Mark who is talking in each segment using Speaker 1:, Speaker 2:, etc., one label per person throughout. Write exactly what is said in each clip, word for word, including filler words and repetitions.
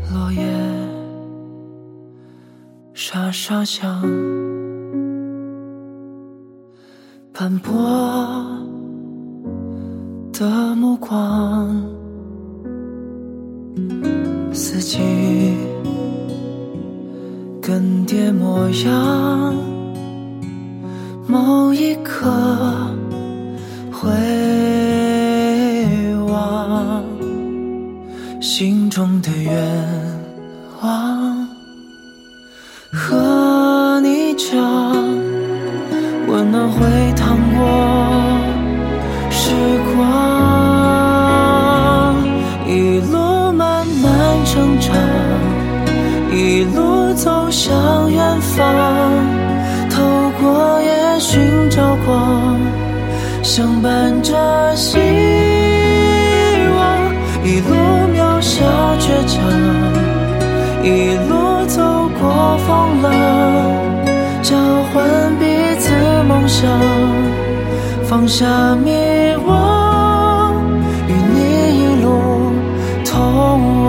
Speaker 1: 落叶沙沙响，斑驳的目光，四季更迭模样，某一刻回望心中的愿望，和你讲温暖会淌过时光，一路慢慢成长，一路走向远方，透过夜寻找光，相伴着希望，一路渺小倔强，一路走过风浪，交换彼此梦想，放下迷惘，与你一路同往。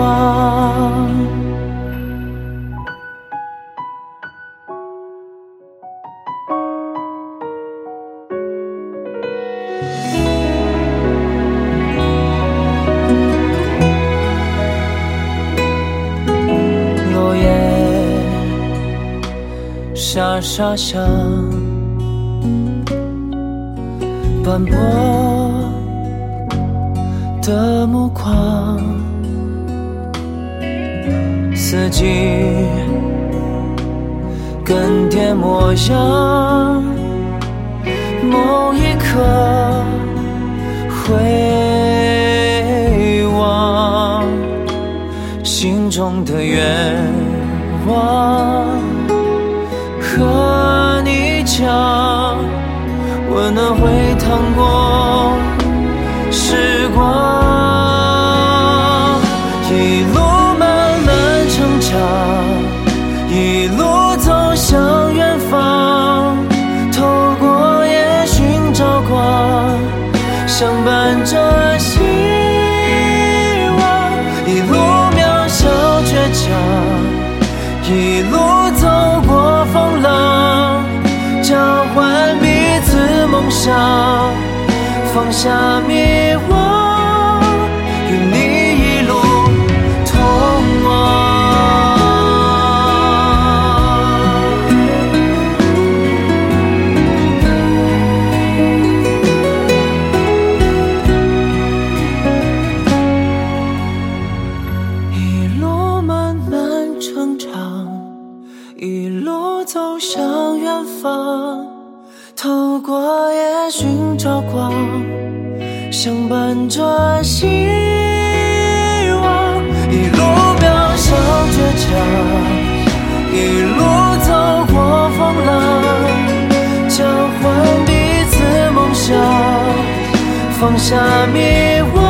Speaker 1: 沙沙响，斑驳的目光，四季更迭模样，某一刻回望心中的愿望，和你讲温暖会淌过时光，一路慢慢成长，一路走向远方，透过夜寻找光，相伴着希望，一路渺小倔强，一路走过风浪，交换彼此梦想，放下迷惘，与你一路同往。一路慢慢成长，一路走向远方，透过夜寻找光，相伴着希望，一路渺小倔强，一路走过风浪，交换彼此梦想，放下迷惘，